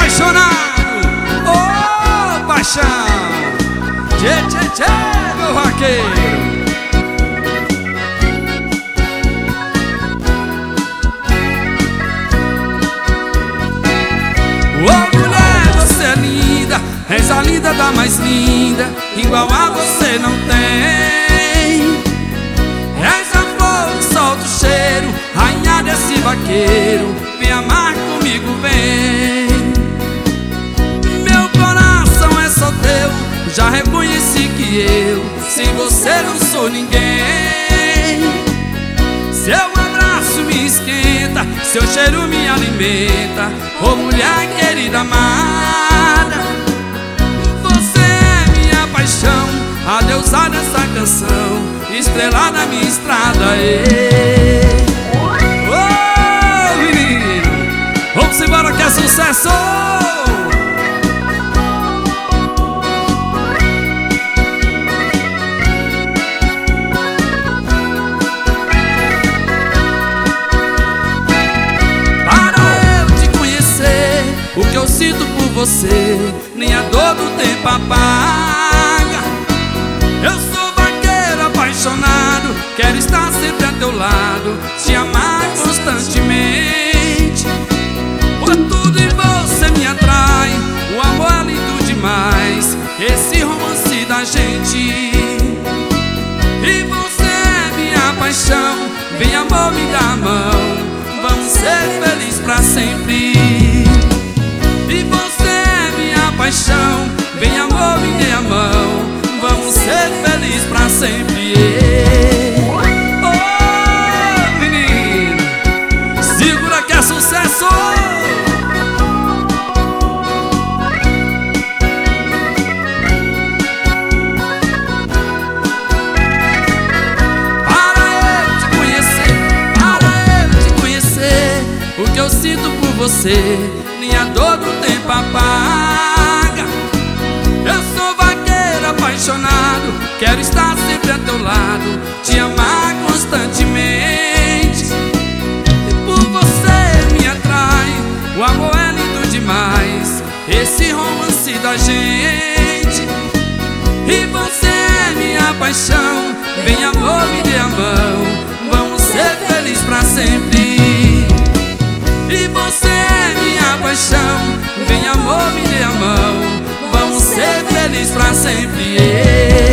apaixonado, ô paixão. Tchê, tchê, tchê, meu vaqueiro. Ô mulher, você é linda, és a linda da mais linda, igual a você não tem. És a flor que solta o cheiro, rainha desse vaqueiro, vem amar comigo, vem. Meu coração é só teu, já reconheci que eu sem você não sou ninguém. Seu abraço me esquenta, seu cheiro me alimenta, ô mulher querida amada. Você é minha paixão, a deusa dessa canção, estrela da minha estrada. Ô menino, vamos embora que é sucesso! O que eu sinto por você, nem a dor do tempo apaga. Eu sou vaqueiro apaixonado, quero estar sempre a teu lado, te amar constantemente. Por tudo em você me atrai, o amor é lindo demais, esse romance da gente. E você é minha paixão, vem amor, me dá a mão, vamos ser felizes pra sempre. E você é minha paixão, vem amor, me dê a mão, vamos ser felizes pra sempre. Oh menino, segura que é sucesso. Para eu te conhecer, o que eu sinto por você, nem a dor do tempo apaga. Eu sou vaqueiro apaixonado, quero estar sempre a teu lado, te amar constantemente. E por você me atrai, o amor é lindo demais, esse romance da gente. E você é minha paixão, vem amor, me dê a mão, vamos ser felizes pra sempre. E você é minha paixão, vem amor, me dê a mão, vamos ser felizes pra sempre.